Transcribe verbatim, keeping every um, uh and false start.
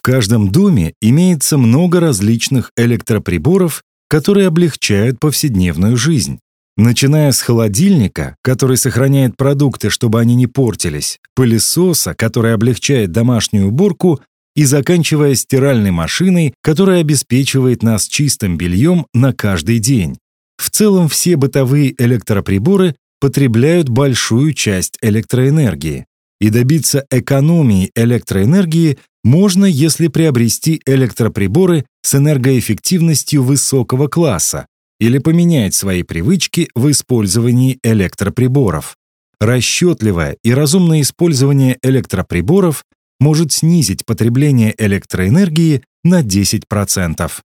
каждом доме имеется много различных электроприборов, которые облегчают повседневную жизнь. Начиная с холодильника, который сохраняет продукты, чтобы они не портились, пылесоса, который облегчает домашнюю уборку, и заканчивая стиральной машиной, которая обеспечивает нас чистым бельем на каждый день. В целом все бытовые электроприборы потребляют большую часть электроэнергии. И добиться экономии электроэнергии можно, если приобрести электроприборы с энергоэффективностью высокого класса или поменять свои привычки в использовании электроприборов. Расчетливое и разумное использование электроприборов может снизить потребление электроэнергии на десять процентов.